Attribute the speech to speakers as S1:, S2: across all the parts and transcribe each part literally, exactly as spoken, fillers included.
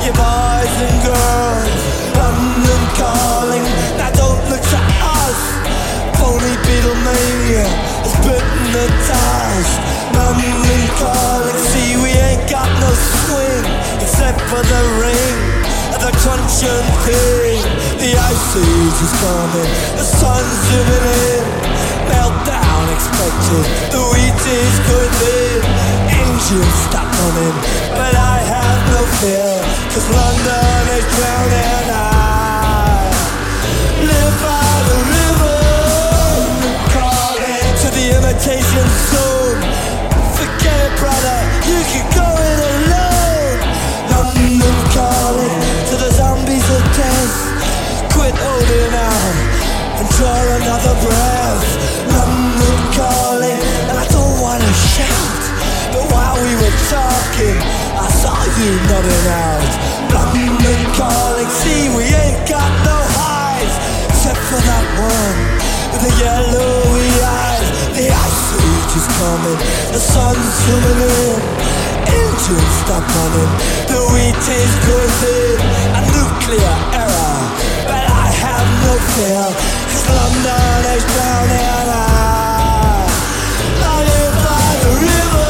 S1: You boys and girls, London calling. Now don't look to us. Phony Beatlemania has bitten the dust. London calling. See, we ain't got no swing except for the ring of the crunching thing. The ice age is coming, the sun's zooming in. Meltdown expected, the wheat is good in. Engines stop running, but I have no fear, cause London is drowning. I live by the river, calling to the imitation zone. Forget it, brother, you can go it alone. London calling to the zombies of death. Quit holding out and draw another breath. London calling, and I don't wanna shout, but while we were talking, I saw you nodding out. London calling, see we ain't got no highs, except for that one with the yellowy eyes. The ice age is coming, the sun's zooming in. Engines stop running, the wheat is cooking. A nuclear error, but I have no fear, cause London is drowning. I, I live by the river.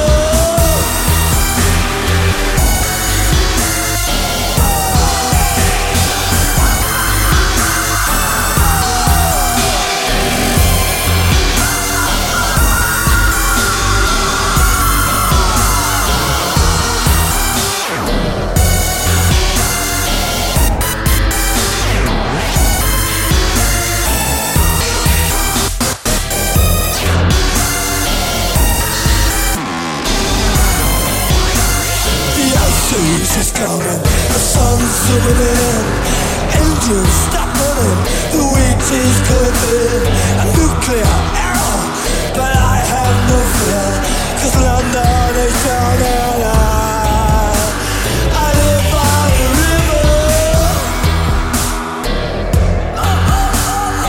S1: Is coming, the sun's zooming in. Engines stop running, the wheat is cooking. A nuclear error, but I have no fear, cause London is drowning. I, I live by the river. Oh, oh, oh,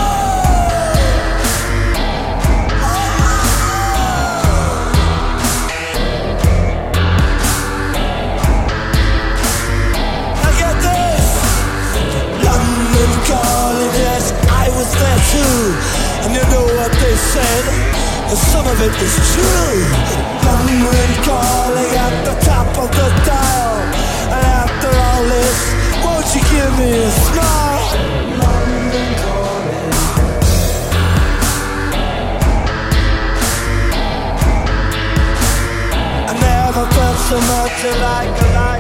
S1: calling, yes, I was there too. And you know what they said, and some of it is true. London calling at the top of the dial. And after all this, won't you give me a smile? London calling. I never felt so much like a life.